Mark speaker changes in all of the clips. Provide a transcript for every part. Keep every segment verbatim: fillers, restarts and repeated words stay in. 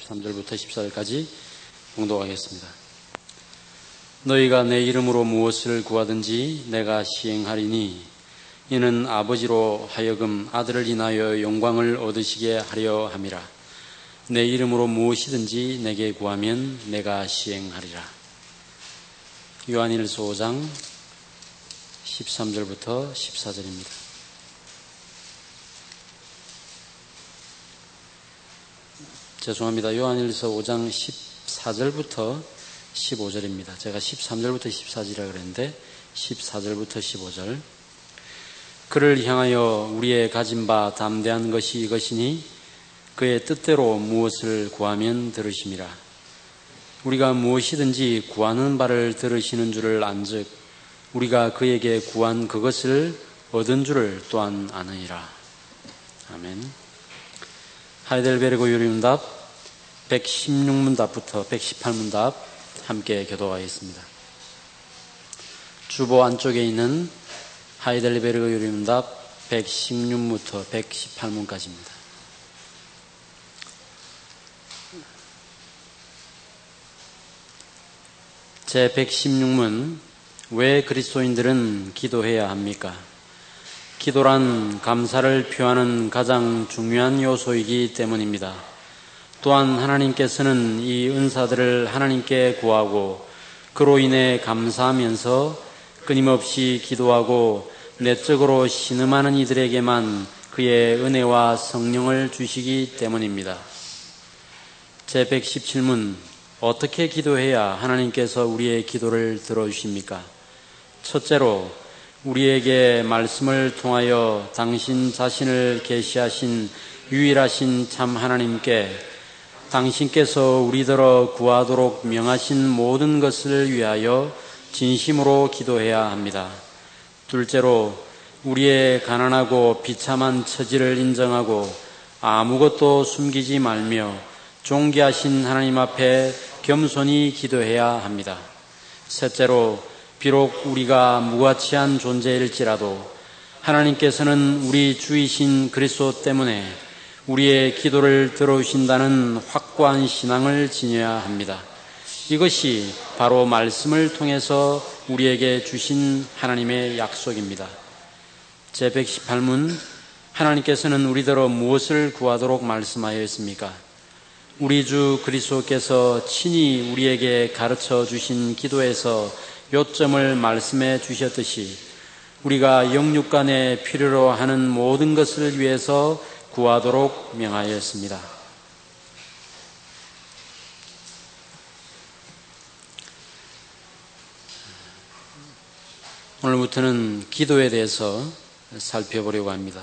Speaker 1: 십삼 절부터 십사 절까지 봉독하겠습니다. 너희가 내 이름으로 무엇을 구하든지 내가 시행하리니 이는 아버지로 하여금 아들을 인하여 영광을 얻으시게 하려 함이라. 내 이름으로 무엇이든지 내게 구하면 내가 시행하리라. 요한일서 오 장 십삼 절부터 십사 절입니다. 죄송합니다. 요한일서 오 장 십사 절부터 십오 절입니다. 제가 십삼 절부터 십사 절이라고 그랬는데 십사 절부터 십오 절. 그를 향하여 우리의 가진 바 담대한 것이 이것이니 그의 뜻대로 무엇을 구하면 들으심이라. 우리가 무엇이든지 구하는 바를 들으시는 줄을 안즉 우리가 그에게 구한 그것을 얻은 줄을 또한 아느니라. 아멘. 하이델베르그 요리문답 백십육 문답부터 백십팔 문답 함께 교독하겠습니다. 주보 안쪽에 있는 하이델베르그 요리문답 백십육 문부터 백십팔 문까지입니다. 제백십육 문, 왜 그리스도인들은 기도해야 합니까? 기도란 감사를 표하는 가장 중요한 요소이기 때문입니다. 또한 하나님께서는 이 은사들을 하나님께 구하고 그로 인해 감사하면서 끊임없이 기도하고 내적으로 신음하는 이들에게만 그의 은혜와 성령을 주시기 때문입니다. 제백십칠 문, 어떻게 기도해야 하나님께서 우리의 기도를 들어주십니까? 첫째로 우리에게 말씀을 통하여 당신 자신을 계시하신 유일하신 참 하나님께 당신께서 우리더러 구하도록 명하신 모든 것을 위하여 진심으로 기도해야 합니다. 둘째로 우리의 가난하고 비참한 처지를 인정하고 아무것도 숨기지 말며 존귀하신 하나님 앞에 겸손히 기도해야 합니다. 셋째로 비록 우리가 무가치한 존재일지라도 하나님께서는 우리 주이신 그리스도 때문에 우리의 기도를 들어주신다는 확고한 신앙을 지녀야 합니다. 이것이 바로 말씀을 통해서 우리에게 주신 하나님의 약속입니다. 제백십팔 문, 하나님께서는 우리더러 무엇을 구하도록 말씀하였습니까? 우리 주 그리스도께서 친히 우리에게 가르쳐 주신 기도에서 요점을 말씀해 주셨듯이 우리가 영육간에 필요로 하는 모든 것을 위해서 구하도록 명하였습니다. 오늘부터는 기도에 대해서 살펴보려고 합니다.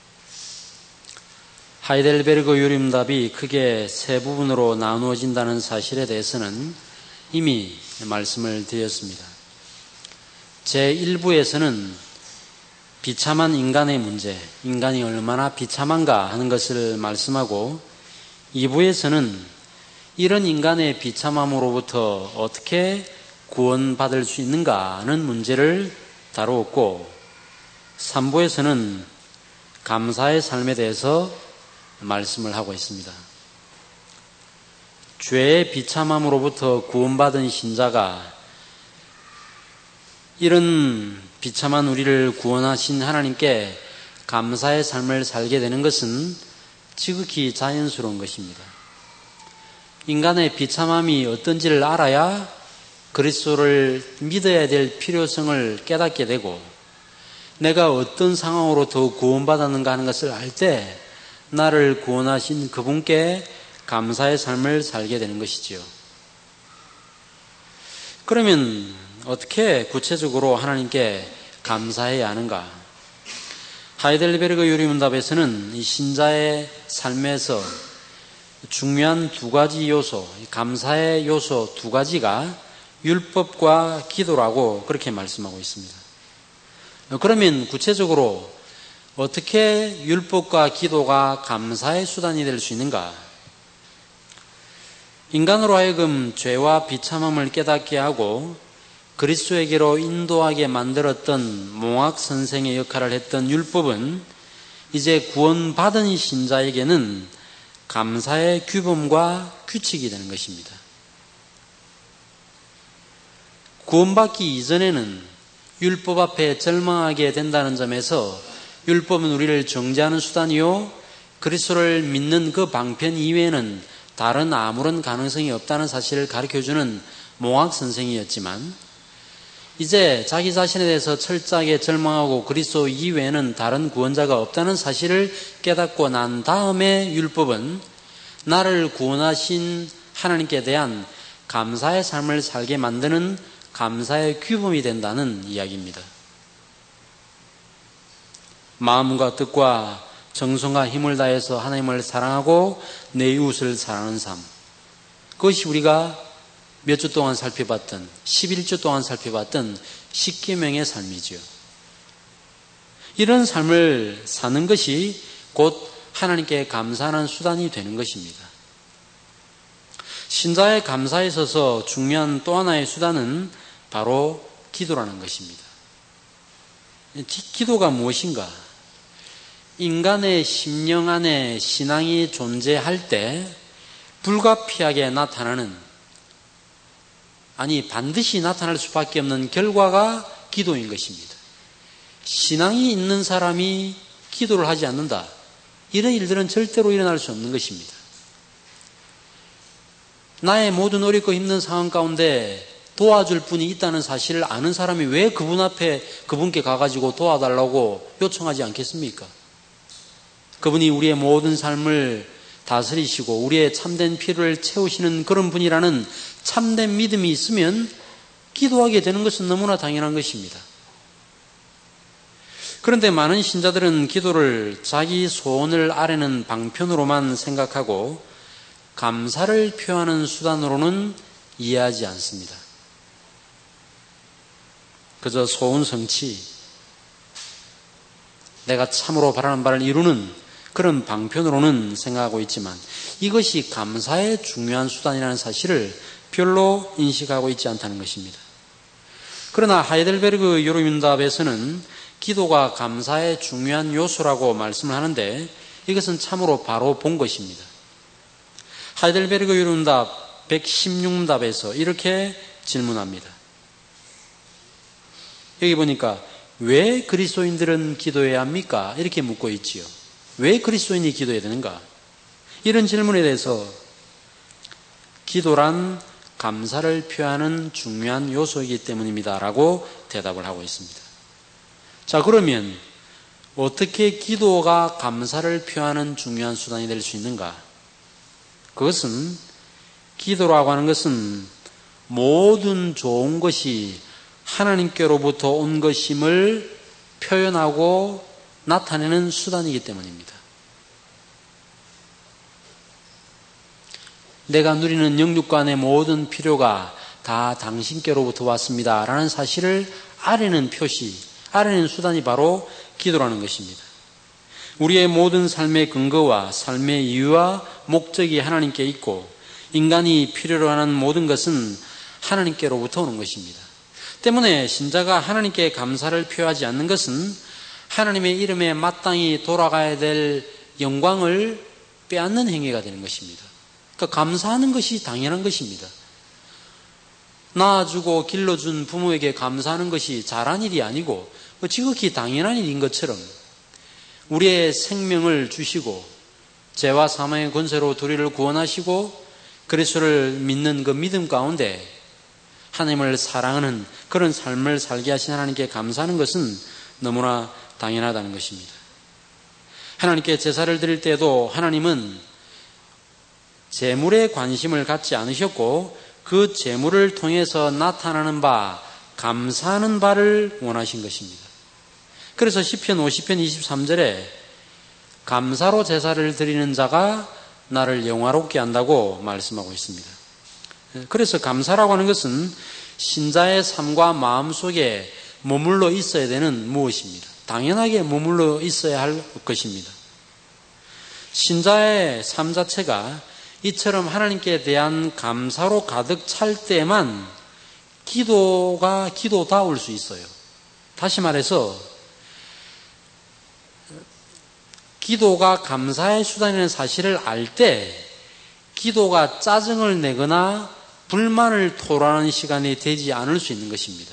Speaker 1: 하이델베르그 요리문답이 크게 세 부분으로 나누어진다는 사실에 대해서는 이미 말씀을 드렸습니다. 제일 부에서는 비참한 인간의 문제, 인간이 얼마나 비참한가 하는 것을 말씀하고 이 부에서는 이런 인간의 비참함으로부터 어떻게 구원받을 수 있는가 하는 문제를 다루었고 삼 부에서는 감사의 삶에 대해서 말씀을 하고 있습니다. 죄의 비참함으로부터 구원받은 신자가 이런 비참한 우리를 구원하신 하나님께 감사의 삶을 살게 되는 것은 지극히 자연스러운 것입니다. 인간의 비참함이 어떤지를 알아야 그리스도를 믿어야 될 필요성을 깨닫게 되고 내가 어떤 상황으로 더 구원받았는가 하는 것을 알 때 나를 구원하신 그분께 감사의 삶을 살게 되는 것이지요. 그러면 어떻게 구체적으로 하나님께 감사해야 하는가? 하이델베르그 요리문답에서는 이 신자의 삶에서 중요한 두 가지 요소, 감사의 요소 두 가지가 율법과 기도라고 그렇게 말씀하고 있습니다. 그러면 구체적으로 어떻게 율법과 기도가 감사의 수단이 될 수 있는가? 인간으로 하여금 죄와 비참함을 깨닫게 하고 그리스도에게로 인도하게 만들었던 몽학 선생의 역할을 했던 율법은 이제 구원받은 신자에게는 감사의 규범과 규칙이 되는 것입니다. 구원받기 이전에는 율법 앞에 절망하게 된다는 점에서 율법은 우리를 정죄하는 수단이요, 그리스도를 믿는 그 방편 이외에는 다른 아무런 가능성이 없다는 사실을 가르쳐주는 몽학 선생이었지만, 이제 자기 자신에 대해서 철저하게 절망하고 그리스도 이외에는 다른 구원자가 없다는 사실을 깨닫고 난 다음에 율법은 나를 구원하신 하나님께 대한 감사의 삶을 살게 만드는 감사의 규범이 된다는 이야기입니다. 마음과 뜻과 정성과 힘을 다해서 하나님을 사랑하고 내 이웃을 사랑하는 삶, 그것이 우리가 몇 주 동안 살펴봤던, 십일 주 동안 살펴봤던 십계명의 삶이지요. 이런 삶을 사는 것이 곧 하나님께 감사하는 수단이 되는 것입니다. 신자의 감사에 있어서 중요한 또 하나의 수단은 바로 기도라는 것입니다. 기도가 무엇인가? 인간의 심령 안에 신앙이 존재할 때 불가피하게 나타나는, 아니 반드시 나타날 수밖에 없는 결과가 기도인 것입니다. 신앙이 있는 사람이 기도를 하지 않는다, 이런 일들은 절대로 일어날 수 없는 것입니다. 나의 모든 어렵고 힘든 상황 가운데 도와줄 분이 있다는 사실을 아는 사람이 왜 그분 앞에 그분께 가가지고 도와달라고 요청하지 않겠습니까? 그분이 우리의 모든 삶을 다스리시고 우리의 참된 필요를 채우시는 그런 분이라는 참된 믿음이 있으면 기도하게 되는 것은 너무나 당연한 것입니다. 그런데 많은 신자들은 기도를 자기 소원을 아뢰는 방편으로만 생각하고 감사를 표하는 수단으로는 이해하지 않습니다. 그저 소원 성취, 내가 참으로 바라는 바를 이루는 그런 방편으로는 생각하고 있지만 이것이 감사의 중요한 수단이라는 사실을 별로 인식하고 있지 않다는 것입니다. 그러나 하이델베르그 요르윈답에서는 기도가 감사의 중요한 요소라고 말씀을 하는데 이것은 참으로 바로 본 것입니다. 하이델베르그 요르윈답 백십육 문답에서 이렇게 질문합니다. 여기 보니까 왜 그리스도인들은 기도해야 합니까? 이렇게 묻고 있지요. 왜 그리스도인이 기도해야 되는가? 이런 질문에 대해서 기도란 감사를 표하는 중요한 요소이기 때문입니다 라고 대답을 하고 있습니다. 자, 그러면 어떻게 기도가 감사를 표하는 중요한 수단이 될 수 있는가? 그것은, 기도라고 하는 것은 모든 좋은 것이 하나님께로부터 온 것임을 표현하고 나타내는 수단이기 때문입니다. 내가 누리는 영육간의 모든 필요가 다 당신께로부터 왔습니다 라는 사실을 아뢰는 표시, 아뢰는 수단이 바로 기도라는 것입니다. 우리의 모든 삶의 근거와 삶의 이유와 목적이 하나님께 있고 인간이 필요로 하는 모든 것은 하나님께로부터 오는 것입니다. 때문에 신자가 하나님께 감사를 표하지 않는 것은 하나님의 이름에 마땅히 돌아가야 될 영광을 빼앗는 행위가 되는 것입니다. 그러니까 감사하는 것이 당연한 것입니다. 낳아주고 길러준 부모에게 감사하는 것이 잘한 일이 아니고 지극히 당연한 일인 것처럼 우리의 생명을 주시고 죄와 사망의 권세로 우리를 구원하시고 그리스도를 믿는 그 믿음 가운데 하나님을 사랑하는 그런 삶을 살게 하신 하나님께 감사하는 것은 너무나 당연하다는 것입니다. 하나님께 제사를 드릴 때도 하나님은 제물에 관심을 갖지 않으셨고 그 제물을 통해서 나타나는 바, 감사하는 바를 원하신 것입니다. 그래서 시편 오십 편 이십삼 절에 감사로 제사를 드리는 자가 나를 영화롭게 한다고 말씀하고 있습니다. 그래서 감사라고 하는 것은 신자의 삶과 마음 속에 머물러 있어야 되는 무엇입니다. 당연하게 머물러 있어야 할 것입니다. 신자의 삶 자체가 이처럼 하나님께 대한 감사로 가득 찰 때만 기도가 기도다울 수 있어요. 다시 말해서 기도가 감사의 수단이라는 사실을 알 때 기도가 짜증을 내거나 불만을 토로하는 시간이 되지 않을 수 있는 것입니다.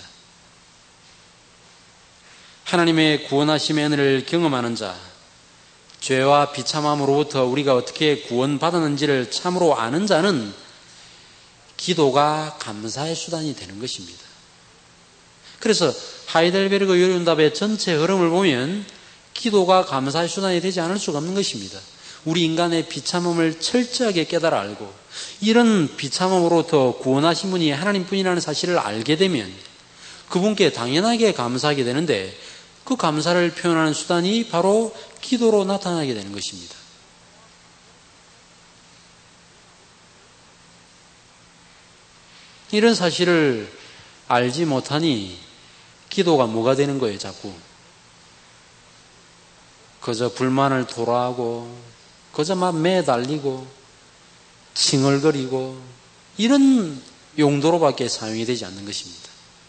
Speaker 1: 하나님의 구원하심의 은혜를 경험하는 자, 죄와 비참함으로부터 우리가 어떻게 구원받았는지를 참으로 아는 자는 기도가 감사의 수단이 되는 것입니다. 그래서 하이델베르그 요리응답의 전체 흐름을 보면 기도가 감사의 수단이 되지 않을 수가 없는 것입니다. 우리 인간의 비참함을 철저하게 깨달아 알고 이런 비참함으로부터 구원하신 분이 하나님뿐이라는 사실을 알게 되면 그분께 당연하게 감사하게 되는데 그 감사를 표현하는 수단이 바로 기도로 나타나게 되는 것입니다. 이런 사실을 알지 못하니 기도가 뭐가 되는 거예요, 자꾸. 그저 불만을 토로하고 그저 막 매달리고 칭얼거리고 이런 용도로밖에 사용이 되지 않는 것입니다.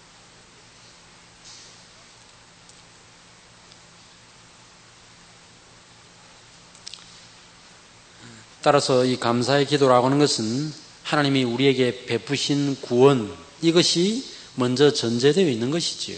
Speaker 1: 따라서 이 감사의 기도라고 하는 것은 하나님이 우리에게 베푸신 구원, 이것이 먼저 전제되어 있는 것이지요.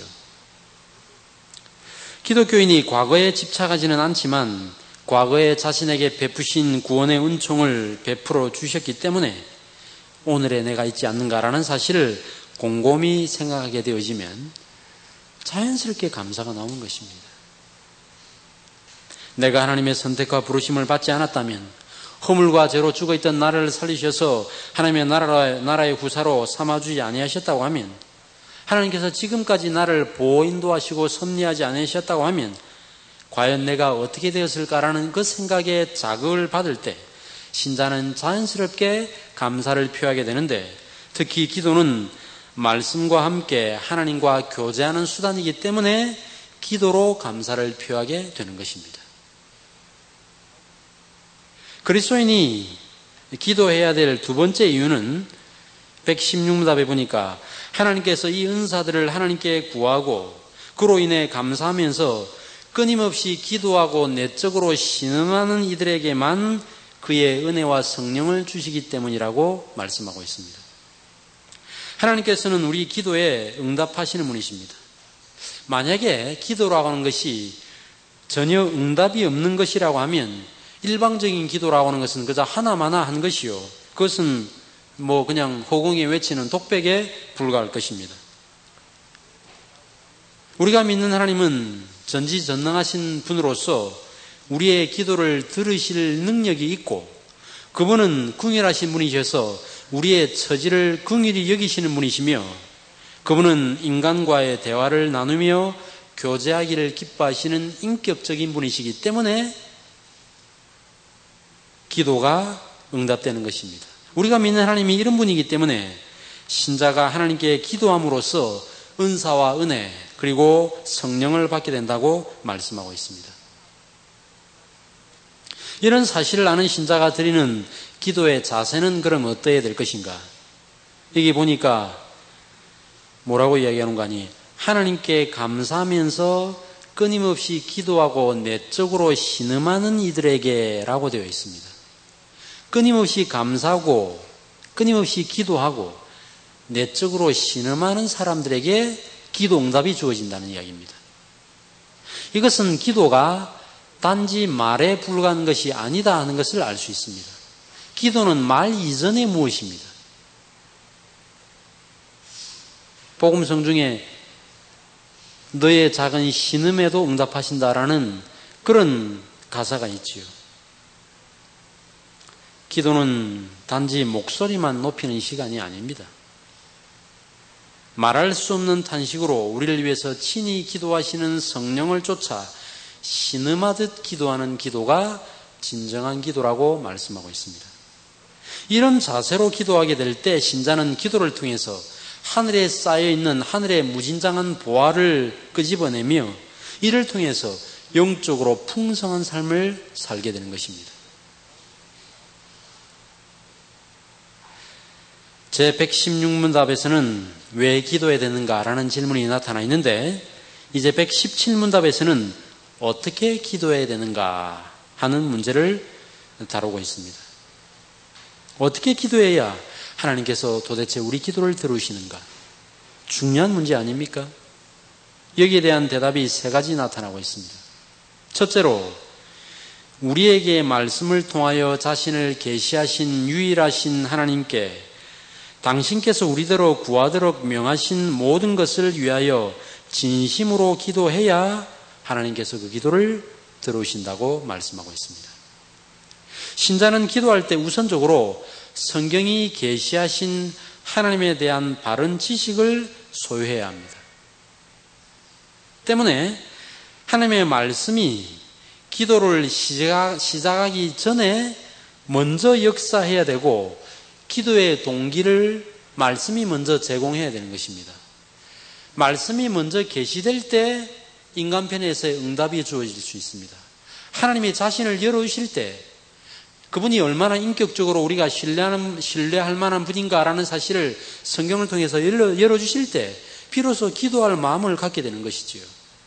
Speaker 1: 기독교인이 과거에 집착하지는 않지만 과거에 자신에게 베푸신 구원의 은총을 베풀어 주셨기 때문에 오늘의 내가 있지 않는가라는 사실을 곰곰이 생각하게 되어지면 자연스럽게 감사가 나오는 것입니다. 내가 하나님의 선택과 부르심을 받지 않았다면 허물과 죄로 죽어있던 나를 살리셔서 하나님의 나라의, 나라의 후사로 삼아주지 아니하셨다고 하면, 하나님께서 지금까지 나를 보호 인도하시고 섭리하지 않으셨다고 하면 과연 내가 어떻게 되었을까라는 그 생각에 자극을 받을 때 신자는 자연스럽게 감사를 표하게 되는데, 특히 기도는 말씀과 함께 하나님과 교제하는 수단이기 때문에 기도로 감사를 표하게 되는 것입니다. 그리스도인이 기도해야 될 두 번째 이유는 백십육 문답에 보니까 하나님께서 이 은사들을 하나님께 구하고 그로 인해 감사하면서 끊임없이 기도하고 내적으로 신음하는 이들에게만 그의 은혜와 성령을 주시기 때문이라고 말씀하고 있습니다. 하나님께서는 우리 기도에 응답하시는 분이십니다. 만약에 기도라고 하는 것이 전혀 응답이 없는 것이라고 하면 일방적인 기도라고 하는 것은 그저 하나마나 한 것이요, 그것은 뭐 그냥 호공에 외치는 독백에 불과할 것입니다. 우리가 믿는 하나님은 전지전능하신 분으로서 우리의 기도를 들으실 능력이 있고 그분은 긍휼하신 분이셔서 우리의 처지를 긍휼히 여기시는 분이시며 그분은 인간과의 대화를 나누며 교제하기를 기뻐하시는 인격적인 분이시기 때문에 기도가 응답되는 것입니다. 우리가 믿는 하나님이 이런 분이기 때문에 신자가 하나님께 기도함으로써 은사와 은혜 그리고 성령을 받게 된다고 말씀하고 있습니다. 이런 사실을 아는 신자가 드리는 기도의 자세는 그럼 어떠해야 될 것인가? 여기 보니까 뭐라고 이야기하는 거 아니? 하나님께 감사하면서 끊임없이 기도하고 내적으로 신음하는 이들에게 라고 되어 있습니다. 끊임없이 감사하고 끊임없이 기도하고 내적으로 신음하는 사람들에게 기도 응답이 주어진다는 이야기입니다. 이것은 기도가 단지 말에 불과한 것이 아니다 하는 것을 알 수 있습니다. 기도는 말 이전에 무엇입니다. 복음성 중에 너의 작은 신음에도 응답하신다라는 그런 가사가 있지요. 기도는 단지 목소리만 높이는 시간이 아닙니다. 말할 수 없는 탄식으로 우리를 위해서 친히 기도하시는 성령을 쫓아 신음하듯 기도하는 기도가 진정한 기도라고 말씀하고 있습니다. 이런 자세로 기도하게 될 때 신자는 기도를 통해서 하늘에 쌓여있는 하늘의 무진장한 보화를 끄집어내며 이를 통해서 영적으로 풍성한 삶을 살게 되는 것입니다. 제백십육 문답에서는 왜 기도해야 되는가라는 질문이 나타나 있는데 이제 백십칠 문답에서는 어떻게 기도해야 되는가 하는 문제를 다루고 있습니다. 어떻게 기도해야 하나님께서 도대체 우리 기도를 들으시는가? 중요한 문제 아닙니까? 여기에 대한 대답이 세 가지 나타나고 있습니다. 첫째로 우리에게 말씀을 통하여 자신을 계시하신 유일하신 하나님께 당신께서 우리대로 구하도록 명하신 모든 것을 위하여 진심으로 기도해야 하나님께서 그 기도를 들으신다고 말씀하고 있습니다. 신자는 기도할 때 우선적으로 성경이 계시하신 하나님에 대한 바른 지식을 소유해야 합니다. 때문에 하나님의 말씀이 기도를 시작, 시작하기 전에 먼저 역사해야 되고 기도의 동기를 말씀이 먼저 제공해야 되는 것입니다. 말씀이 먼저 계시될 때 인간편에서의 응답이 주어질 수 있습니다. 하나님이 자신을 열어주실 때 그분이 얼마나 인격적으로 우리가 신뢰하는, 신뢰할 만한 분인가라는 사실을 성경을 통해서 열어, 열어주실 때 비로소 기도할 마음을 갖게 되는 것이지요.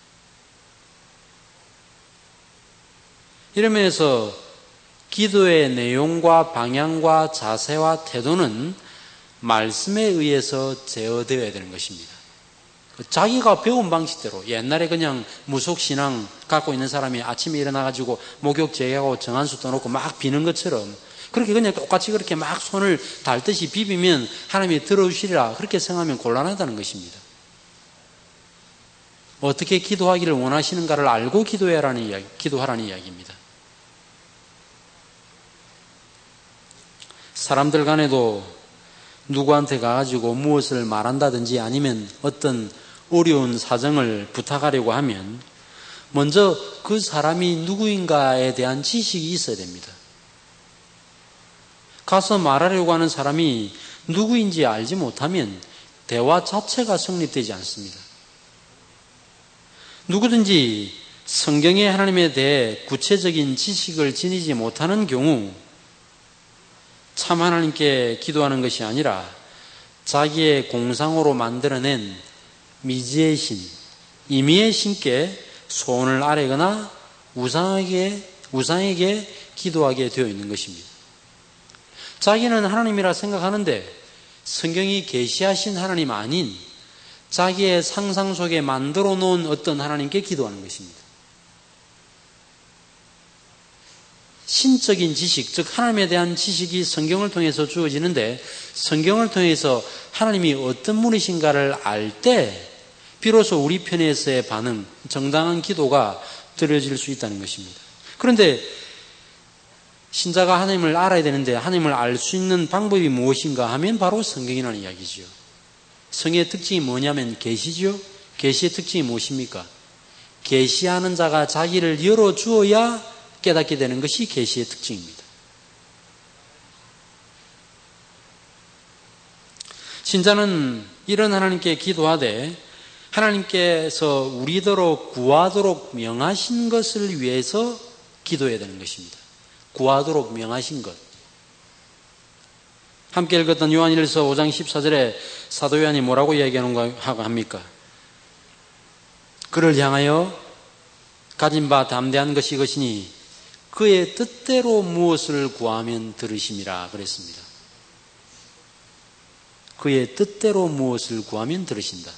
Speaker 1: 이런 면에서 기도의 내용과 방향과 자세와 태도는 말씀에 의해서 제어되어야 되는 것입니다. 자기가 배운 방식대로 옛날에 그냥 무속신앙 갖고 있는 사람이 아침에 일어나가지고 목욕 제하고 정한수 떠놓고 막 비는 것처럼 그렇게 그냥 똑같이 그렇게 막 손을 닳듯이 비비면 하나님이 들어주시리라 그렇게 생각하면 곤란하다는 것입니다. 어떻게 기도하기를 원하시는가를 알고 기도하라는 이야기, 기도하라는 이야기입니다. 사람들 간에도 누구한테 가가지고 무엇을 말한다든지 아니면 어떤 어려운 사정을 부탁하려고 하면 먼저 그 사람이 누구인가에 대한 지식이 있어야 됩니다. 가서 말하려고 하는 사람이 누구인지 알지 못하면 대화 자체가 성립되지 않습니다. 누구든지 성경의 하나님에 대해 구체적인 지식을 지니지 못하는 경우 참 하나님께 기도하는 것이 아니라 자기의 공상으로 만들어낸 미지의 신, 임의의 신께 소원을 아뢰거나 우상에게, 우상에게 기도하게 되어 있는 것입니다. 자기는 하나님이라 생각하는데 성경이 계시하신 하나님 아닌 자기의 상상 속에 만들어 놓은 어떤 하나님께 기도하는 것입니다. 신적인 지식, 즉 하나님에 대한 지식이 성경을 통해서 주어지는데 성경을 통해서 하나님이 어떤 분이신가를 알 때 비로소 우리 편에서의 반응, 정당한 기도가 드려질 수 있다는 것입니다. 그런데 신자가 하나님을 알아야 되는데 하나님을 알 수 있는 방법이 무엇인가 하면 바로 성경이라는 이야기죠. 성의 특징이 뭐냐면 계시죠. 계시의 특징이 무엇입니까? 계시하는 자가 자기를 열어주어야 깨닫게 되는 것이 계시의 특징입니다. 신자는 이런 하나님께 기도하되 하나님께서 우리더러 구하도록 명하신 것을 위해서 기도해야 되는 것입니다. 구하도록 명하신 것. 함께 읽었던 요한일서 오 장 십사 절에 사도 요한이 뭐라고 이야기하는가 합니까? 그를 향하여 가진 바 담대한 것이 이것이니 그의 뜻대로 무엇을 구하면 들으심이라 그랬습니다. 그의 뜻대로 무엇을 구하면 들으신다.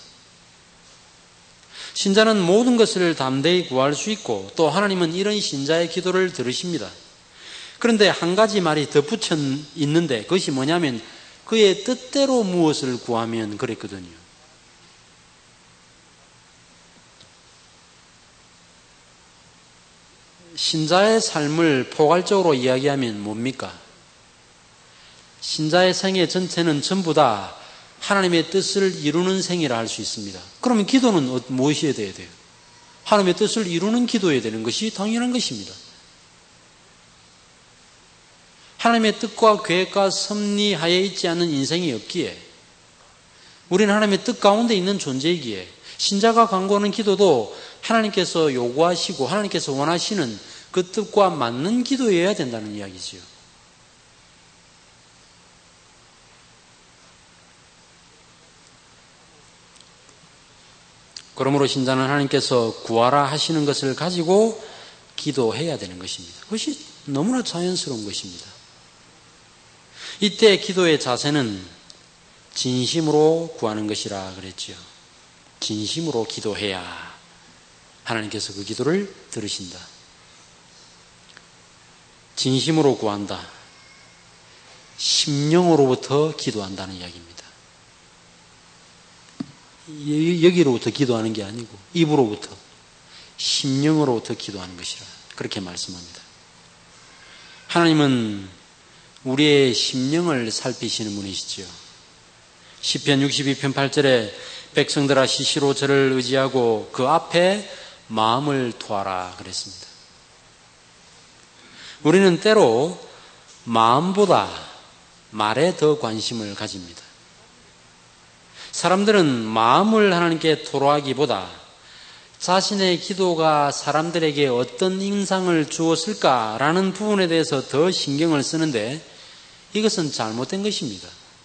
Speaker 1: 신자는 모든 것을 담대히 구할 수 있고 또 하나님은 이런 신자의 기도를 들으십니다. 그런데 한 가지 말이 덧붙여 있는데 그것이 뭐냐면 그의 뜻대로 무엇을 구하면 그랬거든요. 신자의 삶을 포괄적으로 이야기하면 뭡니까? 신자의 생애 전체는 전부 다 하나님의 뜻을 이루는 생이라 할 수 있습니다. 그러면 기도는 무엇이어야 돼요? 하나님의 뜻을 이루는 기도해야 되는 것이 당연한 것입니다. 하나님의 뜻과 계획과 섭리하에 있지 않는 인생이 없기에 우리는 하나님의 뜻 가운데 있는 존재이기에 신자가 간구하는 기도도 하나님께서 요구하시고 하나님께서 원하시는 그 뜻과 맞는 기도여야 된다는 이야기지요. 그러므로 신자는 하나님께서 구하라 하시는 것을 가지고 기도해야 되는 것입니다. 그것이 너무나 자연스러운 것입니다. 이때 기도의 자세는 진심으로 구하는 것이라 그랬죠. 진심으로 기도해야 하나님께서 그 기도를 들으신다. 진심으로 구한다. 심령으로부터 기도한다는 이야기입니다. 여기로부터 기도하는 게 아니고 입으로부터, 심령으로부터 기도하는 것이라 그렇게 말씀합니다. 하나님은 우리의 심령을 살피시는 분이시죠. 시편 육십이 편 팔 절에 백성들아 시시로 저를 의지하고 그 앞에 마음을 토하라 그랬습니다. 우리는 때로 마음보다 말에 더 관심을 가집니다. 사람들은 마음을 하나님께 토로하기보다 자신의 기도가 사람들에게 어떤 인상을 주었을까라는 부분에 대해서 더 신경을 쓰는데 이것은 잘못된 것입니다.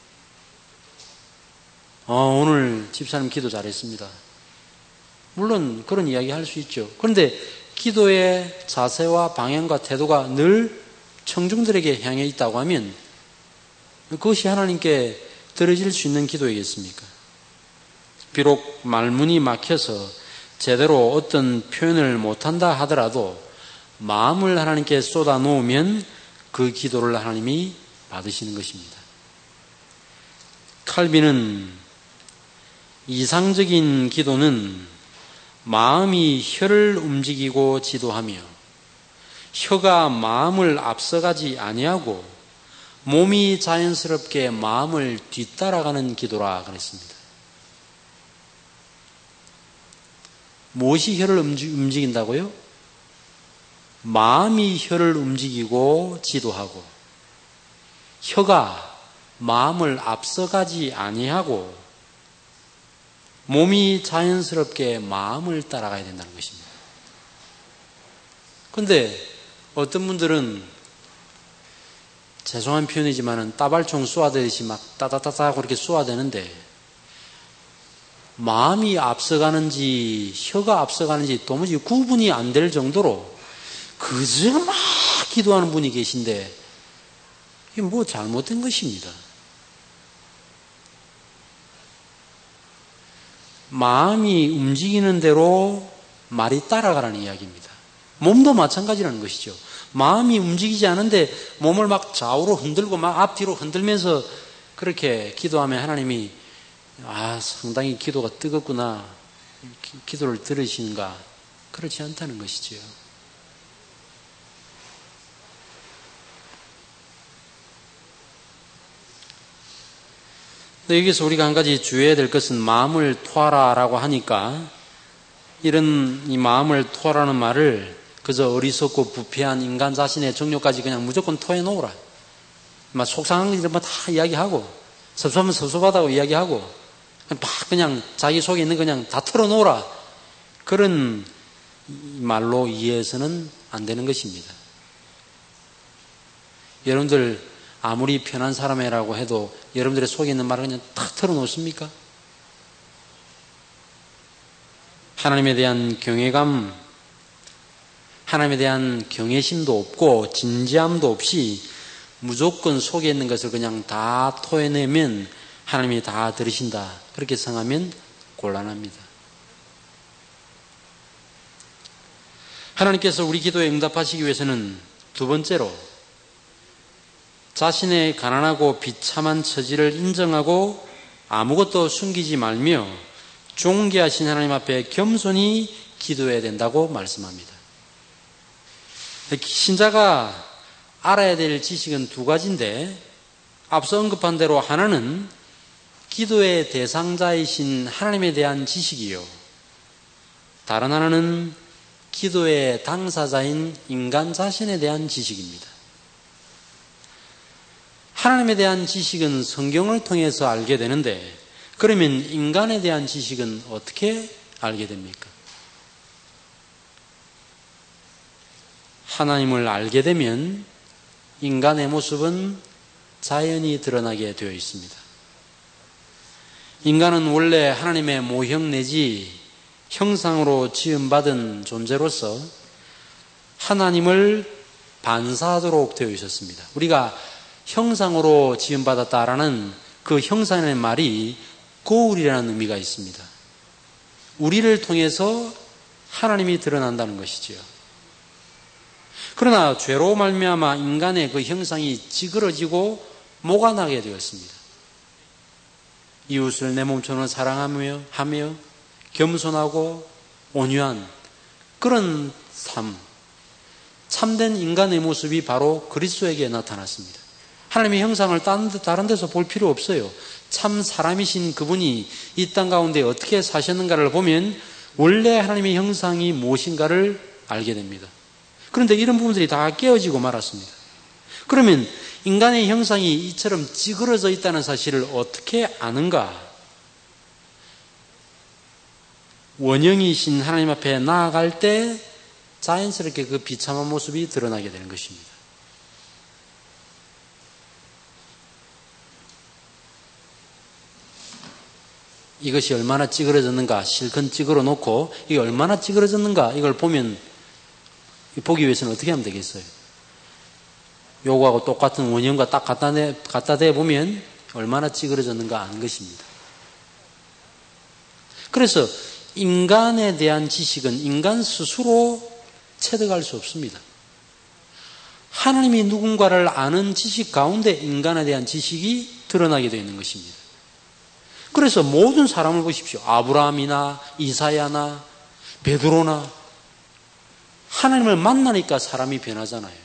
Speaker 1: 어, 오늘 집사님 기도 잘했습니다. 물론 그런 이야기 할 수 있죠. 그런데 기도의 자세와 방향과 태도가 늘 청중들에게 향해 있다고 하면 그것이 하나님께 들어질 수 있는 기도이겠습니까? 비록 말문이 막혀서 제대로 어떤 표현을 못한다 하더라도 마음을 하나님께 쏟아 놓으면 그 기도를 하나님이 받으시는 것입니다. 칼빈은 이상적인 기도는 마음이 혀를 움직이고 지도하며 혀가 마음을 앞서가지 아니하고 몸이 자연스럽게 마음을 뒤따라가는 기도라 그랬습니다. 무엇이 혀를 움직인다고요? 마음이 혀를 움직이고 지도하고 혀가 마음을 앞서가지 아니하고 몸이 자연스럽게 마음을 따라가야 된다는 것입니다. 그런데 어떤 분들은 죄송한 표현이지만 따발총 쏘아대듯이 막 따다다다 그렇게 쏘아대는데 마음이 앞서가는지 혀가 앞서가는지 도무지 구분이 안 될 정도로 그저 막 기도하는 분이 계신데 이게 뭐 잘못된 것입니다. 마음이 움직이는 대로 말이 따라가라는 이야기입니다. 몸도 마찬가지라는 것이죠. 마음이 움직이지 않은데 몸을 막 좌우로 흔들고 막 앞뒤로 흔들면서 그렇게 기도하면 하나님이 아 상당히 기도가 뜨겁구나 기도를 들으시는가 그렇지 않다는 것이죠. 여기서 우리가 한 가지 주의해야 될 것은 마음을 토하라라고 하니까 이런 이 마음을 토하라는 말을 그저 어리석고 부패한 인간 자신의 정욕까지 그냥 무조건 토해 놓으라. 막 속상한 일을 다 이야기하고 섭섭하면 섭섭하다고 이야기하고 막 그냥 자기 속에 있는 그냥 다 털어놓으라. 그런 말로 이해해서는 안 되는 것입니다. 여러분들 아무리 편한 사람이라고 해도 여러분들의 속에 있는 말을 그냥 탁 털어놓습니까? 하나님에 대한 경외감, 하나님에 대한 경외심도 없고 진지함도 없이 무조건 속에 있는 것을 그냥 다 토해내면 하나님이 다 들으신다. 그렇게 생각하면 곤란합니다. 하나님께서 우리 기도에 응답하시기 위해서는 두 번째로 자신의 가난하고 비참한 처지를 인정하고 아무것도 숨기지 말며 존귀하신 하나님 앞에 겸손히 기도해야 된다고 말씀합니다. 신자가 알아야 될 지식은 두 가지인데 앞서 언급한 대로 하나는 기도의 대상자이신 하나님에 대한 지식이요. 다른 하나는 기도의 당사자인 인간 자신에 대한 지식입니다. 하나님에 대한 지식은 성경을 통해서 알게 되는데 그러면 인간에 대한 지식은 어떻게 알게 됩니까? 하나님을 알게 되면 인간의 모습은 자연히 드러나게 되어 있습니다. 인간은 원래 하나님의 모형 내지 형상으로 지음받은 존재로서 하나님을 반사하도록 되어 있었습니다. 우리가 형상으로 지음받았다라는 그 형상의 말이 거울이라는 의미가 있습니다. 우리를 통해서 하나님이 드러난다는 것이지요. 그러나 죄로 말미암아 인간의 그 형상이 찌그러지고 모가나게 되었습니다. 이웃을 내 몸처럼 사랑하며 하며 겸손하고 온유한 그런 삶, 참된 인간의 모습이 바로 그리스도에게 나타났습니다. 하나님의 형상을 다른 데서 볼 필요 없어요. 참 사람이신 그분이 이 땅 가운데 어떻게 사셨는가를 보면 원래 하나님의 형상이 무엇인가를 알게 됩니다. 그런데 이런 부분들이 다 깨어지고 말았습니다. 그러면 인간의 형상이 이처럼 찌그러져 있다는 사실을 어떻게 아는가? 원형이신 하나님 앞에 나아갈 때 자연스럽게 그 비참한 모습이 드러나게 되는 것입니다. 이것이 얼마나 찌그러졌는가 실컷 찌그러 놓고 이게 얼마나 찌그러졌는가 이걸 보면 보기 위해서는 어떻게 하면 되겠어요? 요거하고 똑같은 원형과 딱 갖다, 내, 갖다 대보면 얼마나 찌그러졌는가 아는 것입니다. 그래서 인간에 대한 지식은 인간 스스로 체득할 수 없습니다. 하나님이 누군가를 아는 지식 가운데 인간에 대한 지식이 드러나게 되어 있는 것입니다. 그래서 모든 사람을 보십시오. 아브라함이나 이사야나 베드로나 하나님을 만나니까 사람이 변하잖아요.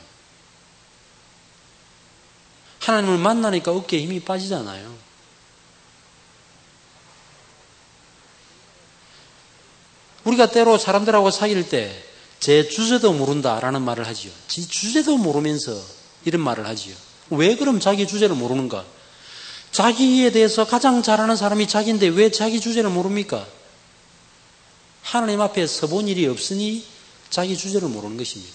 Speaker 1: 하나님을 만나니까 어깨에 힘이 빠지잖아요. 우리가 때로 사람들하고 사귈 때 제 주제도 모른다라는 말을 하지요. 지 주제도 모르면서 이런 말을 하지요. 왜 그럼 자기 주제를 모르는가? 자기에 대해서 가장 잘 아는 사람이 자기인데 왜 자기 주제를 모릅니까? 하나님 앞에 서본 일이 없으니 자기 주제를 모르는 것입니다.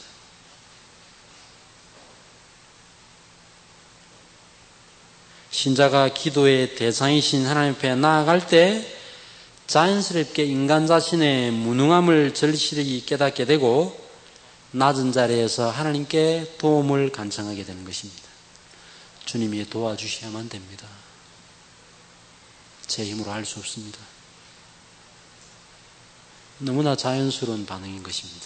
Speaker 1: 신자가 기도의 대상이신 하나님 앞에 나아갈 때 자연스럽게 인간 자신의 무능함을 절실히 깨닫게 되고 낮은 자리에서 하나님께 도움을 간청하게 되는 것입니다. 주님이 도와주셔야만 됩니다. 제 힘으로 할 수 없습니다. 너무나 자연스러운 반응인 것입니다.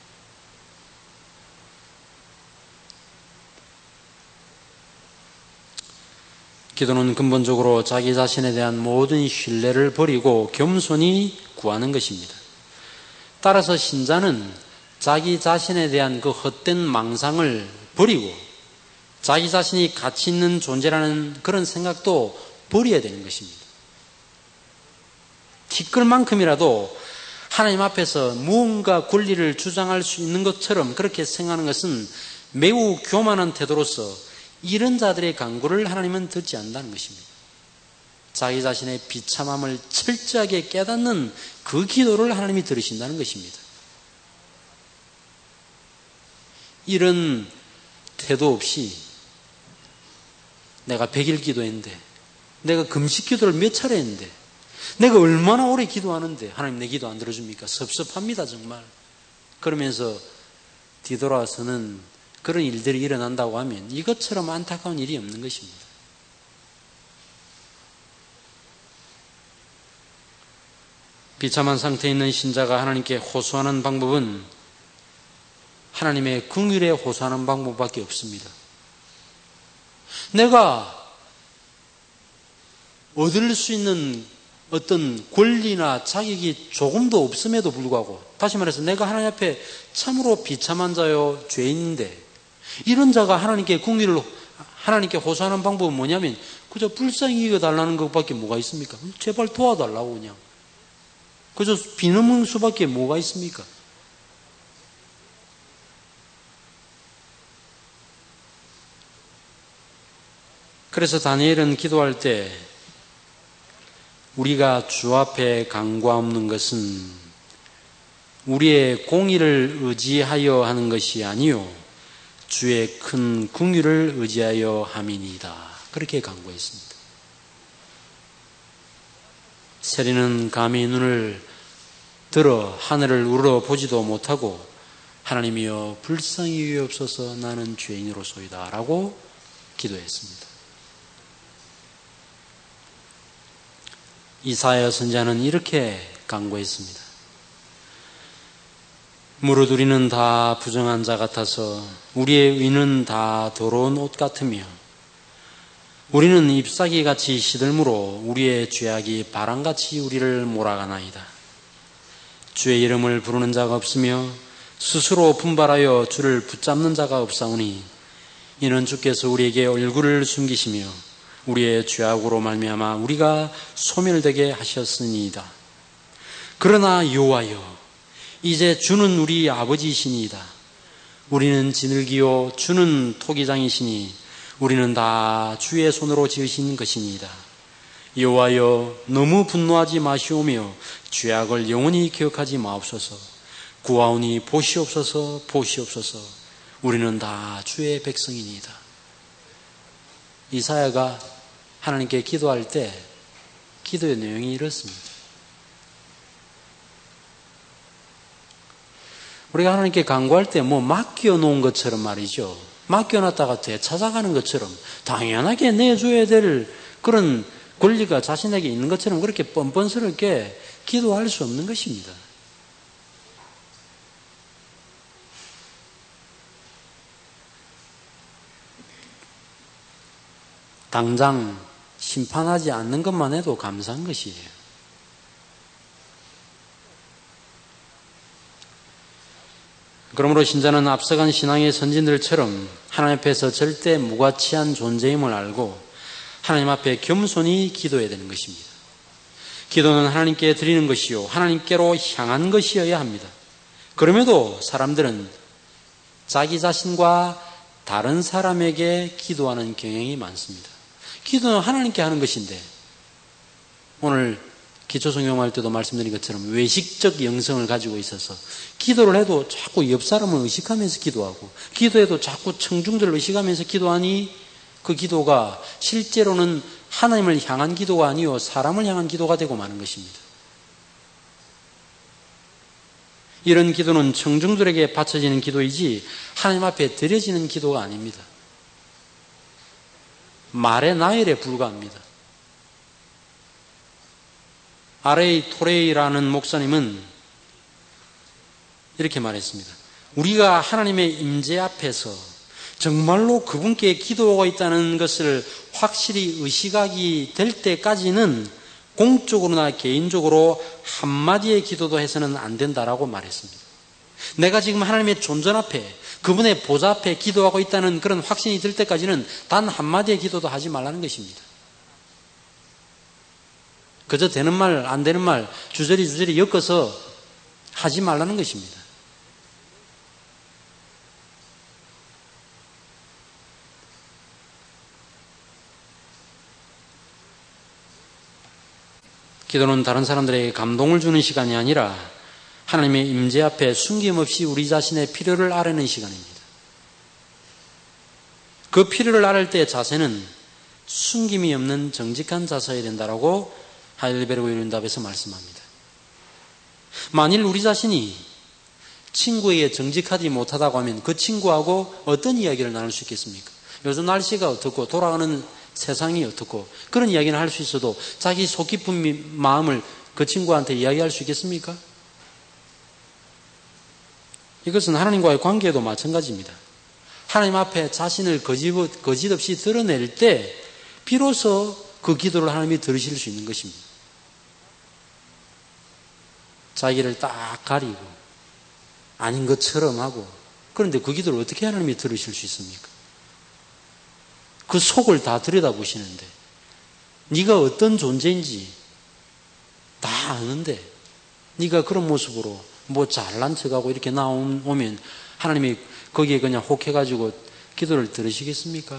Speaker 1: 기도는 근본적으로 자기 자신에 대한 모든 신뢰를 버리고 겸손히 구하는 것입니다. 따라서 신자는 자기 자신에 대한 그 헛된 망상을 버리고 자기 자신이 가치 있는 존재라는 그런 생각도 버려야 되는 것입니다. 티끌만큼이라도 하나님 앞에서 무언가 권리를 주장할 수 있는 것처럼 그렇게 생각하는 것은 매우 교만한 태도로서 이런 자들의 간구를 하나님은 듣지 않는다는 것입니다. 자기 자신의 비참함을 철저하게 깨닫는 그 기도를 하나님이 들으신다는 것입니다. 이런 태도 없이 내가 백 일 기도했는데 내가 금식 기도를 몇 차례 했는데 내가 얼마나 오래 기도하는데 하나님 내 기도 안 들어줍니까? 섭섭합니다 정말. 그러면서 뒤돌아서는 그런 일들이 일어난다고 하면 이것처럼 안타까운 일이 없는 것입니다. 비참한 상태에 있는 신자가 하나님께 호소하는 방법은 하나님의 긍휼에 호소하는 방법밖에 없습니다. 내가 얻을 수 있는 어떤 권리나 자격이 조금도 없음에도 불구하고 다시 말해서 내가 하나님 앞에 참으로 비참한 자요 죄인인데 이런 자가 하나님께 긍휼을 하나님께 호소하는 방법은 뭐냐면 그저 불쌍히 여겨달라는 것밖에 뭐가 있습니까? 제발 도와달라고 그냥 그저 비넘는 수밖에 뭐가 있습니까? 그래서 다니엘은 기도할 때 우리가 주 앞에 간과 없는 것은 우리의 공의를 의지하여 하는 것이 아니요 주의 큰 긍휼을 의지하여 함이니이다. 그렇게 간구했습니다. 세리는 감히 눈을 들어 하늘을 우러러 보지도 못하고 하나님이여 불쌍히 여기옵소서 나는 죄인으로소이다 라고 기도했습니다. 이사야 선지자는 이렇게 간구했습니다. 무릇 우리는 다 부정한 자 같아서 우리의 의는 다 더러운 옷 같으며 우리는 잎사귀같이 시들므로 우리의 죄악이 바람같이 우리를 몰아가나이다. 주의 이름을 부르는 자가 없으며 스스로 분발하여 주를 붙잡는 자가 없사오니 이는 주께서 우리에게 얼굴을 숨기시며 우리의 죄악으로 말미암아 우리가 소멸되게 하셨으니이다. 그러나 여호와여 이제 주는 우리 아버지이시니이다. 우리는 지늘기요 주는 토기장이시니 우리는 다 주의 손으로 지으신 것이니이다. 여호와여 너무 분노하지 마시오며 죄악을 영원히 기억하지 마옵소서. 구하오니 보시옵소서 보시옵소서. 우리는 다 주의 백성이니이다. 이사야가 하나님께 기도할 때 기도의 내용이 이렇습니다. 우리가 하나님께 간구할 때 뭐 맡겨놓은 것처럼 말이죠. 맡겨놨다가 되찾아가는 것처럼 당연하게 내줘야 될 그런 권리가 자신에게 있는 것처럼 그렇게 뻔뻔스럽게 기도할 수 없는 것입니다. 당장 심판하지 않는 것만 해도 감사한 것이에요. 그러므로 신자는 앞서간 신앙의 선진들처럼 하나님 앞에서 절대 무가치한 존재임을 알고 하나님 앞에 겸손히 기도해야 되는 것입니다. 기도는 하나님께 드리는 것이요 하나님께로 향한 것이어야 합니다. 그럼에도 사람들은 자기 자신과 다른 사람에게 기도하는 경향이 많습니다. 기도는 하나님께 하는 것인데 오늘 기초성경할 때도 말씀드린 것처럼 외식적 영성을 가지고 있어서 기도를 해도 자꾸 옆 사람을 의식하면서 기도하고 기도해도 자꾸 청중들을 의식하면서 기도하니 그 기도가 실제로는 하나님을 향한 기도가 아니요 사람을 향한 기도가 되고 마는 것입니다. 이런 기도는 청중들에게 바쳐지는 기도이지 하나님 앞에 드려지는 기도가 아닙니다. 말의 나열에 불과합니다. 아레이 토레이라는 목사님은 이렇게 말했습니다. 우리가 하나님의 임재 앞에서 정말로 그분께 기도하고 있다는 것을 확실히 의식하기 될 때까지는 공적으로나 개인적으로 한마디의 기도도 해서는 안 된다라고 말했습니다. 내가 지금 하나님의 존전 앞에 그분의 보좌 앞에 기도하고 있다는 그런 확신이 들 때까지는 단 한마디의 기도도 하지 말라는 것입니다. 그저 되는 말, 안 되는 말 주저리 주저리 엮어서 하지 말라는 것입니다. 기도는 다른 사람들에게 감동을 주는 시간이 아니라 하나님의 임재 앞에 숨김없이 우리 자신의 필요를 아뢰는 시간입니다. 그 필요를 아뢰을 때의 자세는 숨김이 없는 정직한 자세여야 된다라고 하이델베르그 유린답에서 말씀합니다. 만일 우리 자신이 친구에게 정직하지 못하다고 하면 그 친구하고 어떤 이야기를 나눌 수 있겠습니까? 요즘 날씨가 어떻고 돌아가는 세상이 어떻고 그런 이야기는 할 수 있어도 자기 속 깊은 마음을 그 친구한테 이야기할 수 있겠습니까? 이것은 하나님과의 관계에도 마찬가지입니다. 하나님 앞에 자신을 거짓, 거짓 없이 드러낼 때 비로소 그 기도를 하나님이 들으실 수 있는 것입니다. 자기를 딱 가리고 아닌 것처럼 하고 그런데 그 기도를 어떻게 하나님이 들으실 수 있습니까? 그 속을 다 들여다보시는데 네가 어떤 존재인지 다 아는데 네가 그런 모습으로 뭐 잘난 척하고 이렇게 나오면 하나님이 거기에 그냥 혹해가지고 기도를 들으시겠습니까?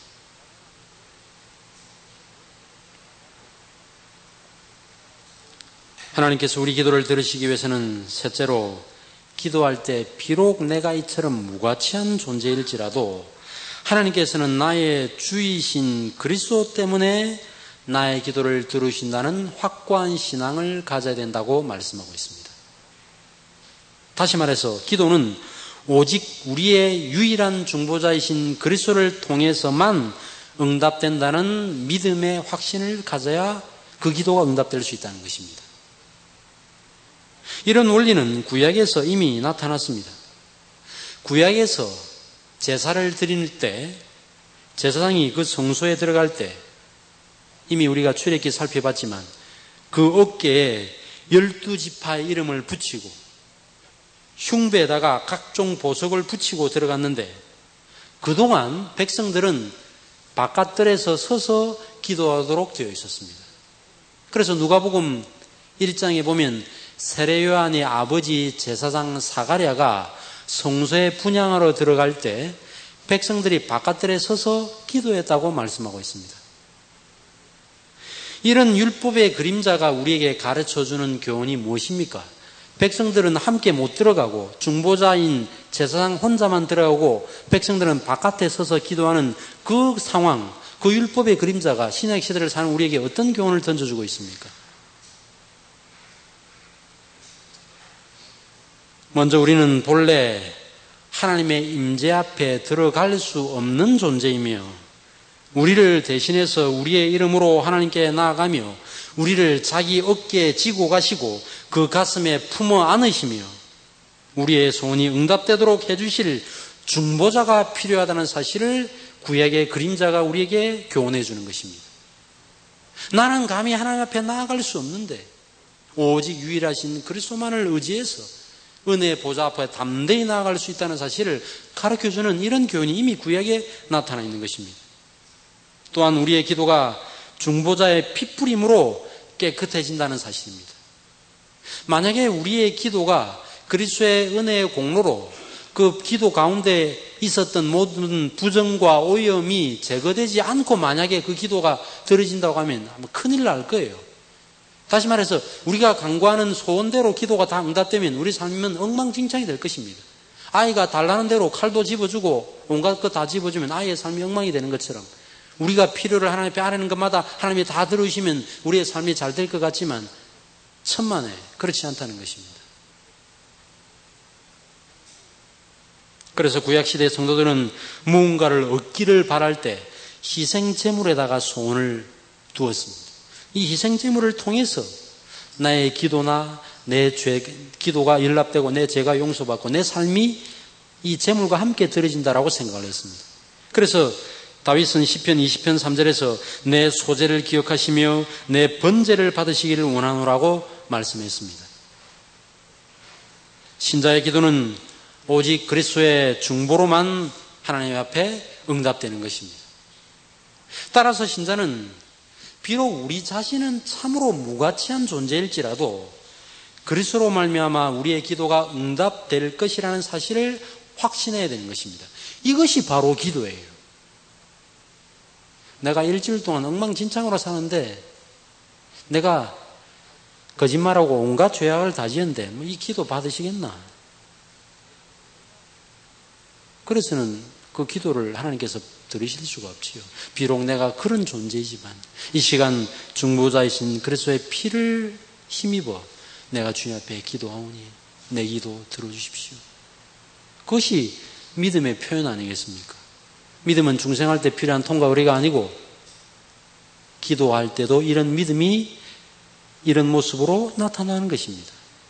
Speaker 1: 하나님께서 우리 기도를 들으시기 위해서는 셋째로 기도할 때 비록 내가 이처럼 무가치한 존재일지라도 하나님께서는 나의 주이신 그리스도 때문에 나의 기도를 들으신다는 확고한 신앙을 가져야 된다고 말씀하고 있습니다. 다시 말해서 기도는 오직 우리의 유일한 중보자이신 그리스도를 통해서만 응답된다는 믿음의 확신을 가져야 그 기도가 응답될 수 있다는 것입니다. 이런 원리는 구약에서 이미 나타났습니다. 구약에서 제사를 드릴 때, 제사장이 그 성소에 들어갈 때 이미 우리가 출애굽기 살펴봤지만 그 어깨에 열두 지파의 이름을 붙이고 흉배에다가 각종 보석을 붙이고 들어갔는데 그동안 백성들은 바깥들에서 서서 기도하도록 되어 있었습니다. 그래서 누가복음 일 장에 보면 세례 요한의 아버지 제사장 사가랴가 성소에 분향하러 들어갈 때 백성들이 바깥들에 서서 기도했다고 말씀하고 있습니다. 이런 율법의 그림자가 우리에게 가르쳐주는 교훈이 무엇입니까? 백성들은 함께 못 들어가고 중보자인 제사장 혼자만 들어가고 백성들은 바깥에 서서 기도하는 그 상황, 그 율법의 그림자가 신약 시대를 사는 우리에게 어떤 교훈을 던져주고 있습니까? 먼저 우리는 본래 하나님의 임재 앞에 들어갈 수 없는 존재이며 우리를 대신해서 우리의 이름으로 하나님께 나아가며 우리를 자기 어깨에 지고 가시고 그 가슴에 품어 안으시며 우리의 소원이 응답되도록 해주실 중보자가 필요하다는 사실을 구약의 그림자가 우리에게 교훈해 주는 것입니다. 나는 감히 하나님 앞에 나아갈 수 없는데 오직 유일하신 그리스도만을 의지해서 은혜의 보좌 앞에 담대히 나아갈 수 있다는 사실을 가르쳐주는 이런 교훈이 이미 구약에 나타나 있는 것입니다. 또한 우리의 기도가 중보자의 피뿌림으로 깨끗해진다는 사실입니다. 만약에 우리의 기도가 그리스도의 은혜의 공로로 그 기도 가운데 있었던 모든 부정과 오염이 제거되지 않고 만약에 그 기도가 들어진다고 하면 큰일 날 거예요. 다시 말해서 우리가 간구하는 소원대로 기도가 다 응답되면 우리 삶은 엉망진창이 될 것입니다. 아이가 달라는 대로 칼도 집어주고 온갖 것 다 집어주면 아이의 삶이 엉망이 되는 것처럼 우리가 필요를 하나님 앞에 아뢰는 것마다 하나님이 다 들어주시면 우리의 삶이 잘 될 것 같지만 천만에 그렇지 않다는 것입니다. 그래서 구약시대 성도들은 무언가를 얻기를 바랄 때 희생제물에다가 소원을 두었습니다. 이 희생제물을 통해서 나의 기도나 내 죄, 기도가 연락되고 내 죄가 용서받고 내 삶이 이 제물과 함께 들어진다라고 생각을 했습니다. 그래서 다윗은 시편 이십 편 삼 절에서 내 소재를 기억하시며 내 번제를 받으시기를 원하노라고 말씀했습니다. 신자의 기도는 오직 그리스도의 중보로만 하나님 앞에 응답되는 것입니다. 따라서 신자는 비록 우리 자신은 참으로 무가치한 존재일지라도 그리스도로 말미암아 우리의 기도가 응답될 것이라는 사실을 확신해야 되는 것입니다. 이것이 바로 기도예요. 내가 일주일 동안 엉망진창으로 사는데 내가 거짓말하고 온갖 죄악을 다 지었는데 뭐 이 기도 받으시겠나? 그래서는 그 기도를 하나님께서 들으실 수가 없지요. 비록 내가 그런 존재이지만 이 시간 중보자이신 그리스도의 피를 힘입어 내가 주님 앞에 기도하오니 내 기도 들어주십시오. 그것이 믿음의 표현 아니겠습니까? 믿음은 중생할 때 필요한 통과 의례가 아니고 기도할 때도 이런 믿음이 이런 모습으로 나타나는 것입니다.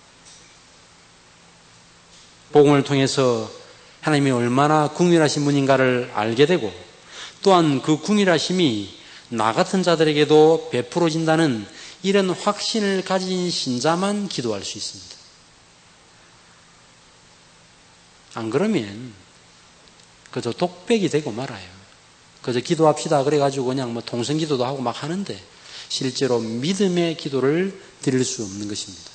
Speaker 1: 복음을 통해서 하나님이 얼마나 궁휼하신 분인가를 알게 되고 또한 그 궁휼하심이 나 같은 자들에게도 베풀어진다는 이런 확신을 가진 신자만 기도할 수 있습니다. 안 그러면 그저 독백이 되고 말아요. 그저 기도합시다 그래가지고 그냥 뭐 통성기도도 하고 막 하는데 실제로 믿음의 기도를 드릴 수 없는 것입니다.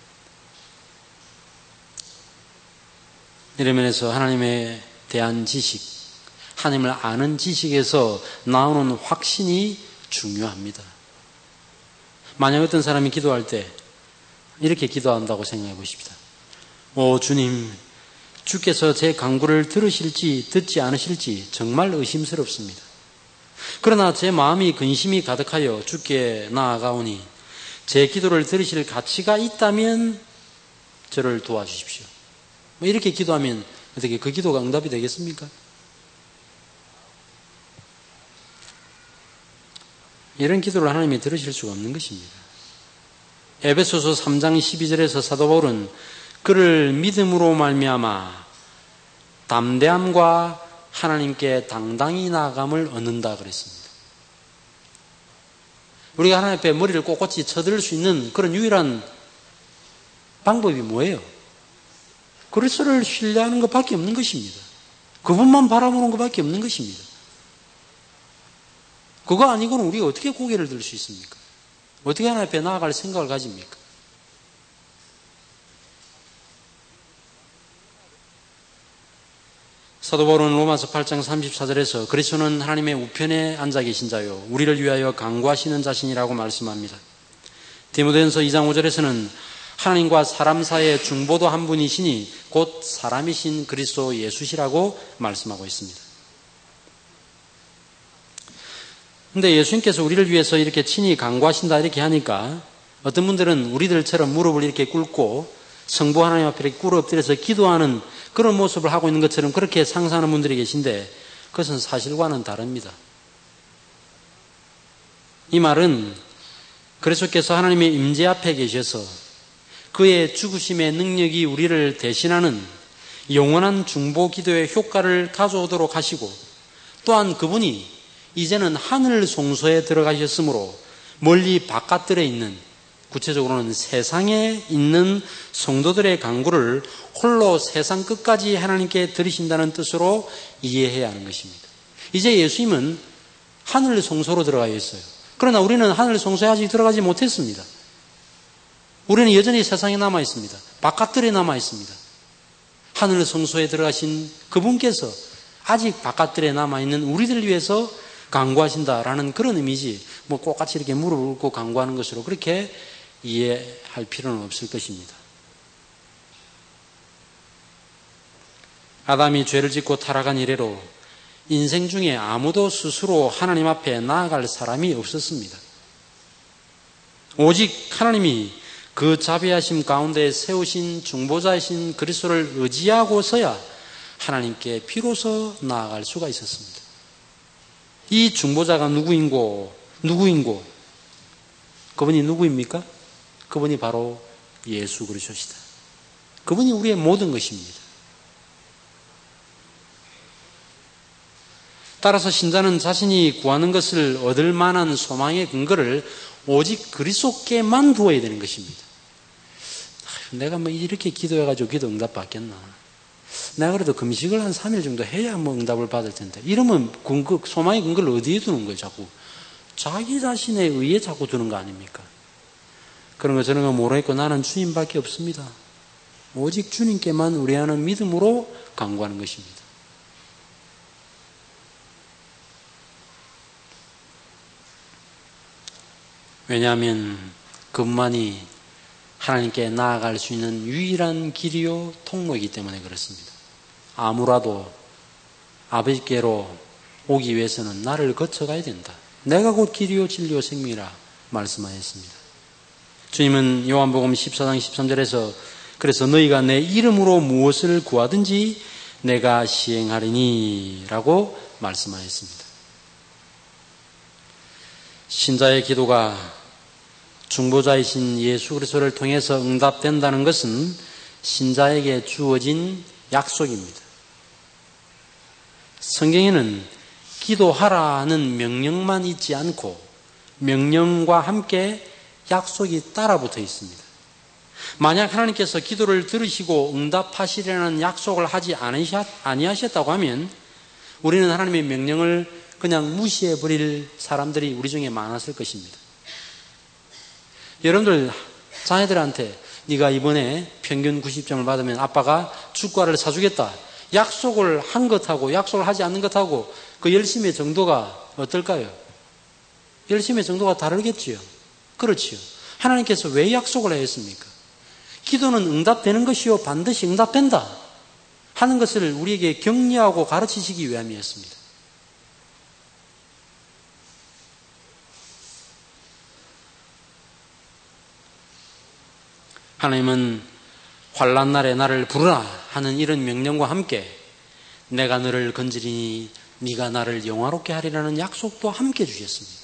Speaker 1: 이런 면에서 하나님에 대한 지식, 하나님을 아는 지식에서 나오는 확신이 중요합니다. 만약 어떤 사람이 기도할 때 이렇게 기도한다고 생각해 보십시다. 오 주님, 주께서 제 간구를 들으실지 듣지 않으실지 정말 의심스럽습니다. 그러나 제 마음이 근심이 가득하여 주께 나아가오니 제 기도를 들으실 가치가 있다면 저를 도와주십시오. 뭐 이렇게 기도하면 어떻게 그 기도가 응답이 되겠습니까? 이런 기도를 하나님이 들으실 수가 없는 것입니다. 에베소서 삼 장 십이 절에서 사도 바울은 그를 믿음으로 말미암아 담대함과 하나님께 당당히 나아감을 얻는다 그랬습니다. 우리가 하나님 앞에 머리를 꼿꼿이 쳐들 수 있는 그런 유일한 방법이 뭐예요? 그리스도를 신뢰하는 것밖에 없는 것입니다. 그분만 바라보는 것밖에 없는 것입니다. 그거 아니고는 우리가 어떻게 고개를 들 수 있습니까? 어떻게 하나님 앞에 나아갈 생각을 가집니까? 사도 바울은 로마서 팔 장 삼십사 절에서 그리스도는 하나님의 우편에 앉아 계신 자요 우리를 위하여 간구하시는 자신이라고 말씀합니다. 디모데전서 이 장 오 절에서는 하나님과 사람 사이의 중보도 한 분이시니 곧 사람이신 그리스도 예수시라고 말씀하고 있습니다. 그런데 예수님께서 우리를 위해서 이렇게 친히 간구하신다 이렇게 하니까 어떤 분들은 우리들처럼 무릎을 이렇게 꿇고 성부 하나님 앞에 이렇게 꿇어 엎드려서 기도하는 그런 모습을 하고 있는 것처럼 그렇게 상상하는 분들이 계신데 그것은 사실과는 다릅니다. 이 말은 그리스도께서 하나님의 임재 앞에 계셔서 그의 죽으심의 능력이 우리를 대신하는 영원한 중보 기도의 효과를 가져오도록 하시고 또한 그분이 이제는 하늘 송소에 들어가셨으므로 멀리 바깥들에 있는 구체적으로는 세상에 있는 성도들의 간구를 홀로 세상 끝까지 하나님께 드리신다는 뜻으로 이해해야 하는 것입니다. 이제 예수님은 하늘 송소로 들어가 있어요. 그러나 우리는 하늘 송소에 아직 들어가지 못했습니다. 우리는 여전히 세상에 남아 있습니다. 바깥들에 남아 있습니다. 하늘 성소에 들어가신 그분께서 아직 바깥들에 남아 있는 우리들을 위해서 간구하신다라는 그런 의미지, 뭐 똑같이 이렇게 무릎을 꿇고 간구하는 것으로 그렇게 이해할 필요는 없을 것입니다. 아담이 죄를 짓고 타락한 이래로 인생 중에 아무도 스스로 하나님 앞에 나아갈 사람이 없었습니다. 오직 하나님이 그 자비하심 가운데 세우신 중보자이신 그리스도를 의지하고서야 하나님께 비로소 나아갈 수가 있었습니다. 이 중보자가 누구인고 누구인고 그분이 누구입니까? 그분이 바로 예수 그리스도시다. 그분이 우리의 모든 것입니다. 따라서 신자는 자신이 구하는 것을 얻을 만한 소망의 근거를 오직 그리스도께만 두어야 되는 것입니다. 내가 뭐 이렇게 기도해가지고 기도 응답 받겠나? 내가 그래도 금식을 한 삼 일 정도 해야 뭐 응답을 받을 텐데. 이러면 근거, 소망의 근거를 어디에 두는 거예요, 자꾸? 자기 자신에 의해 자꾸 두는 거 아닙니까? 그런 거 저런 거 모르겠고 나는 주님밖에 없습니다. 오직 주님께만 우리하는 믿음으로 간구하는 것입니다. 왜냐하면 그분만이 하나님께 나아갈 수 있는 유일한 길이요 통로이기 때문에 그렇습니다. 아무라도 아버지께로 오기 위해서는 나를 거쳐가야 된다. 내가 곧 길이요 진리요 생명이라 말씀하셨습니다. 주님은 요한복음 십사 장 십삼 절에서 그래서 너희가 내 이름으로 무엇을 구하든지 내가 시행하리니 라고 말씀하셨습니다. 신자의 기도가 중보자이신 예수 그리스도를 통해서 응답된다는 것은 신자에게 주어진 약속입니다. 성경에는 기도하라는 명령만 있지 않고 명령과 함께 약속이 따라붙어 있습니다. 만약 하나님께서 기도를 들으시고 응답하시려는 약속을 하지 아니하셨다고 하면 우리는 하나님의 명령을 그냥 무시해버릴 사람들이 우리 중에 많았을 것입니다. 여러분들 자녀들한테 네가 이번에 평균 구십 점을 받으면 아빠가 축구화를 사주겠다. 약속을 한 것하고 약속을 하지 않는 것하고 그 열심의 정도가 어떨까요? 열심의 정도가 다르겠지요. 그렇지요. 하나님께서 왜 약속을 하셨습니까? 기도는 응답되는 것이요 반드시 응답된다 하는 것을 우리에게 격려하고 가르치시기 위함이었습니다. 하나님은 환난 날에 나를 부르라 하는 이런 명령과 함께 내가 너를 건지리니 네가 나를 영화롭게 하리라는 약속도 함께 주셨습니다.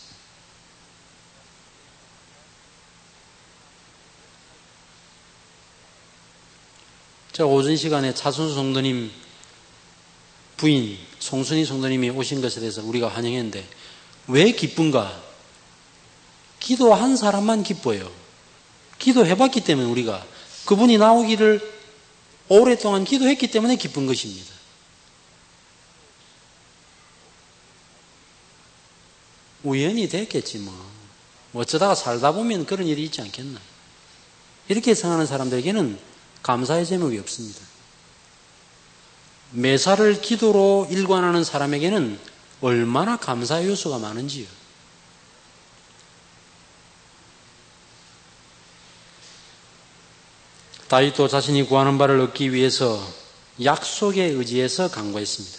Speaker 1: 제가 오전 시간에 차순수 성도님 부인 송순희 성도님이 오신 것에 대해서 우리가 환영했는데 왜 기쁜가? 기도한 사람만 기뻐요. 기도해봤기 때문에 우리가 그분이 나오기를 오랫동안 기도했기 때문에 기쁜 것입니다. 우연히 됐겠지 뭐. 어쩌다가 살다 보면 그런 일이 있지 않겠나. 이렇게 생각하는 사람들에게는 감사의 제목이 없습니다. 매사를 기도로 일관하는 사람에게는 얼마나 감사의 요소가 많은지요. 다윗도 자신이 구하는 바를 얻기 위해서 약속에 의지해서 간구했습니다.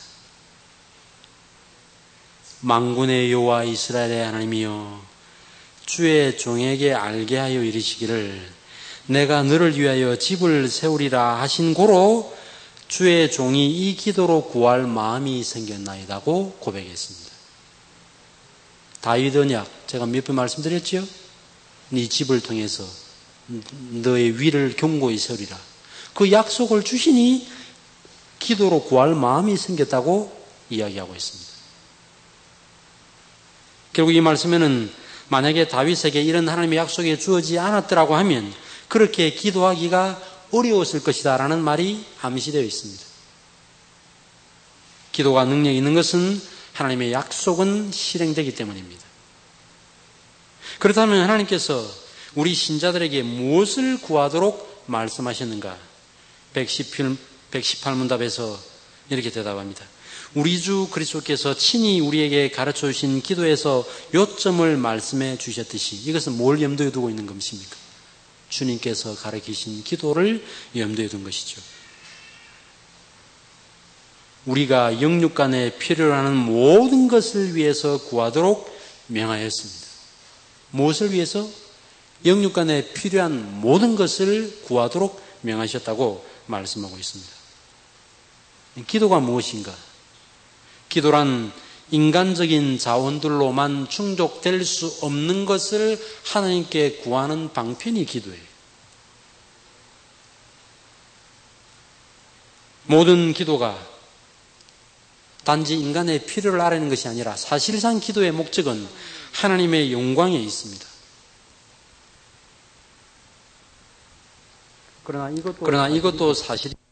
Speaker 1: 만군의 여호와 이스라엘의 하나님이여 주의 종에게 알게 하여 이르시기를 내가 너를 위하여 집을 세우리라 하신 고로 주의 종이 이 기도로 구할 마음이 생겼나이다고 고백했습니다. 다윗 언약 제가 몇 번 말씀드렸지요? 네 집을 통해서 너의 위를 견고히 세우리라. 그 약속을 주시니 기도로 구할 마음이 생겼다고 이야기하고 있습니다. 결국 이 말씀에는 만약에 다윗에게 이런 하나님의 약속이 주어지지 않았더라고 하면 그렇게 기도하기가 어려웠을 것이다 라는 말이 암시되어 있습니다. 기도가 능력이 있는 것은 하나님의 약속은 실행되기 때문입니다. 그렇다면 하나님께서 우리 신자들에게 무엇을 구하도록 말씀하셨는가? 백십팔 문답에서 이렇게 대답합니다. 우리 주 그리스도께서 친히 우리에게 가르쳐 주신 기도에서 요점을 말씀해 주셨듯이 이것은 뭘 염두에 두고 있는 것입니까? 주님께서 가르치신 기도를 염두에 둔 것이죠. 우리가 영육간에 필요로 하는 모든 것을 위해서 구하도록 명하였습니다. 무엇을 위해서? 영육간에 필요한 모든 것을 구하도록 명하셨다고 말씀하고 있습니다. 기도가 무엇인가? 기도란 인간적인 자원들로만 충족될 수 없는 것을 하나님께 구하는 방편이 기도예요. 모든 기도가 단지 인간의 필요를 알아내는 것이 아니라 사실상 기도의 목적은 하나님의 영광에 있습니다. 그러나 이것도, 그러나 이것도 사실